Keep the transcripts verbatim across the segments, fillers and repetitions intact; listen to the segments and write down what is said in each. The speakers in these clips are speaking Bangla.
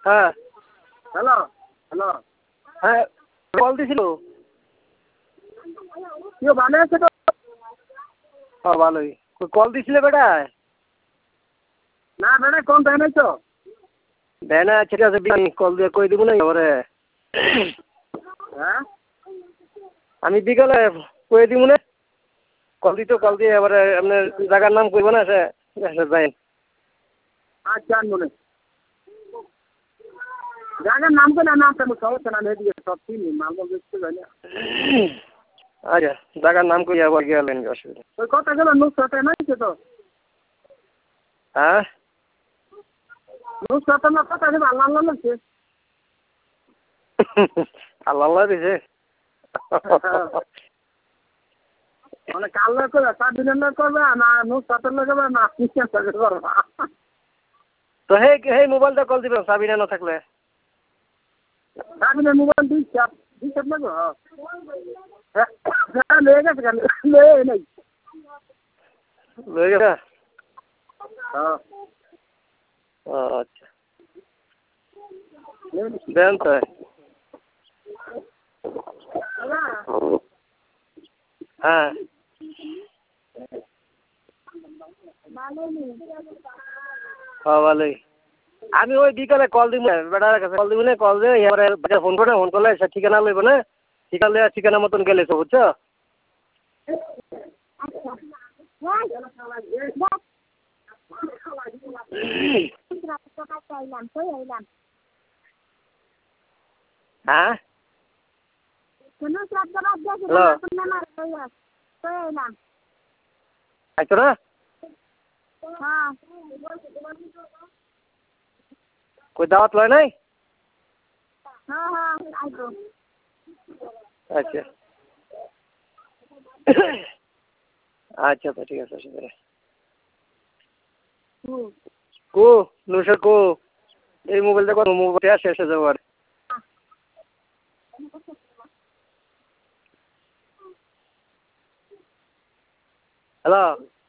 হ্যাঁ হ্যালো হ্যালো হ্যাঁ কল দিছিল। কি ভালো আছে তো? হ্যাঁ ভালোই। কল দিছিলে বেটা? না বেটা কোন টাইম আইছো? দেয় না, ঠিক আছে কল দিয়ে কই দিব না এবারে। হ্যাঁ আমি বিকালে কই দিব না, কল দিত কল দিয়ে এবারে আপনার জায়গার নাম কইব না সে যাই। আচ্ছা মনে জায়গার নাম করে না নাম তো সমস্যা না নেই দিয়ে সব চিনি মালদা দেখতে যাই না। আচ্ছা জায়গার নাম কই আবার গেলেন অসুবিধা। ওই কথা গেল নুসরাতে নাই তো? হ্যাঁ নুসরাতে না কথা গেল আল্লাহ আল্লাহ লাগছে। আল্লাহ আল্লাহ দিছে। মানে কাল্লা করে সাত দিনের করবে না নুসরাতে লাগাবে না কিসের সাথে করবে? তো সেই সেই মোবাইলটা কল দিবেন সাবিনা না থাকলে। সাবিনের মোবাইল দিচ্ছে দিচ্ছে লাগবে। হ্যাঁ লয়ে গেছে কেন লয়ে নাই। লয়ে গেছে? হ্যাঁ আচ্ছা দেন তো। হ্যাঁ হ্যাঁ ভালোই। আমি ওই বিকালে কল দিব বেটার কাছে কল দিব না, কল দিয়ে এবারে ফোন করে ফোন করলে সে ঠিকানা লইব না, ঠিকানা লইয়া ঠিকানা মতন গেলে তো বুঝছো। হ্যাঁ হ্যালো আইছো না? কই দাওয়াত লয় নাই? আচ্ছা আচ্ছা তো ঠিক আছে অসুবিধা নেই। কো নুসর কো এই মোবাইলটা কত মোবাইল শেষ হয়ে যাবো আর। হ্যালো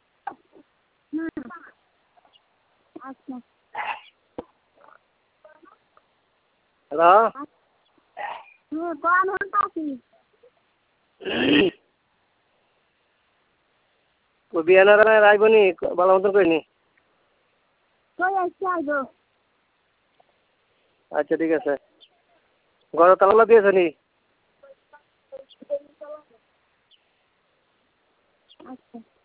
হ্যালো বিয়ানার আইবনি ভালো মতন করিনি। আচ্ছা ঠিক আছে। ঘরে তালা দিয়েছ নি? আচ্ছা